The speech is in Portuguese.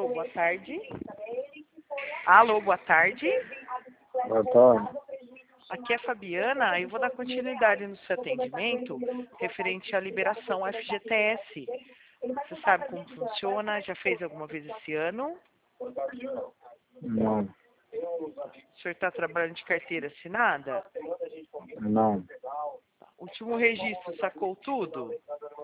Alô, boa tarde. Alô, boa tarde. Boa tarde. Aqui é a Fabiana. Eu vou dar continuidade no seu atendimento referente à liberação FGTS. Você sabe como funciona? Já fez alguma vez esse ano? Não. O senhor está trabalhando de carteira assinada? Não. Último registro, sacou tudo?